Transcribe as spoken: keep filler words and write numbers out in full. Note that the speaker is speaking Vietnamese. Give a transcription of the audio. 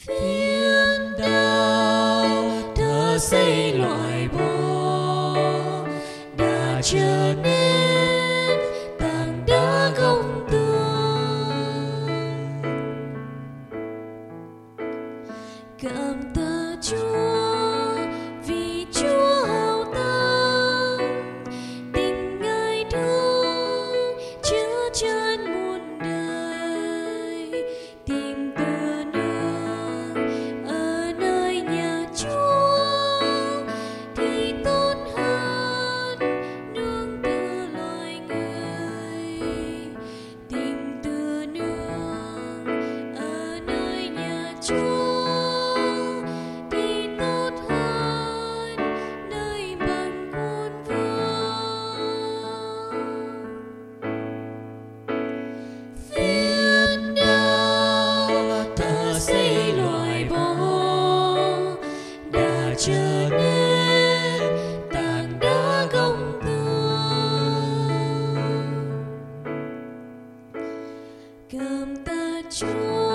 Phiên đau thơ xây loại bỏ đã trở nên tảng đá gông tường. Cảm tạ Chúa vì Chúa hào tâm, tình Ngài thương chứa chan muôn đời, tìm tựa nương ở nơi nhà Chúa thì tốt hơn nương tựa loài người. Tìm tựa nương ở nơi nhà Chúa thì tốt hơn nơi bằng khuôn vương. Phiên đau thơ xây loại bỏ đã trở nên tảng đá gông tường. Cảm tạ Chúa